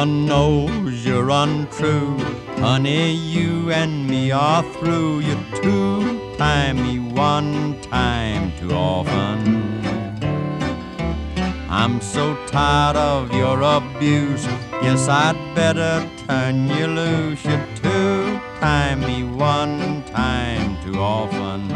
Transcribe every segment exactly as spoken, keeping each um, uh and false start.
everyone knows you're untrue. Honey, you and me are through. You two-time me one time too often. I'm so tired of your abuse. Guess I'd better turn you loose. You two-time me one time too often.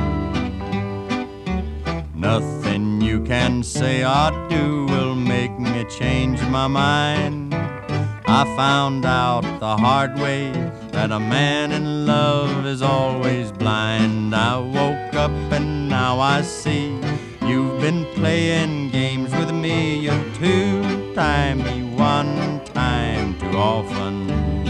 Nothing you can say or do will make me change my mind. I found out the hard way that a man in love is always blind. I woke up and now I see you've been playing games with me. You two-time me one time too often.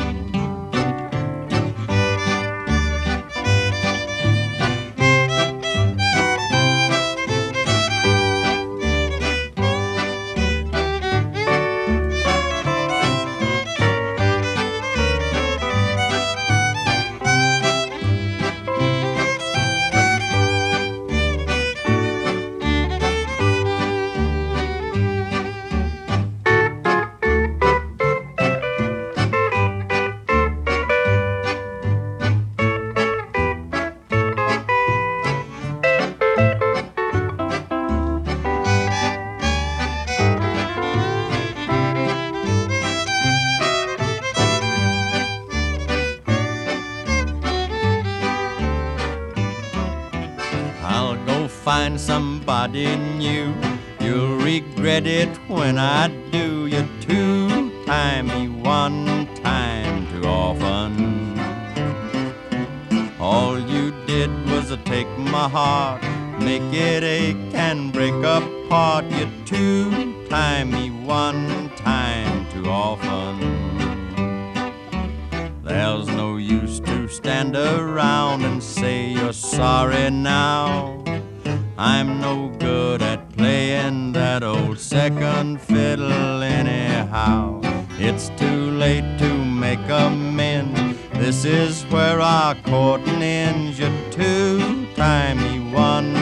I'll go find somebody new. You'll regret it when I do. You two-time me one time too often. All you did was take my heart, make it ache and break apart. You two-time me one time too often. There's no use to stand around and say you're sorry now. I'm no good at playing that old second fiddle anyhow. It's too late to make amends. This is where our courting ends. You two-time me one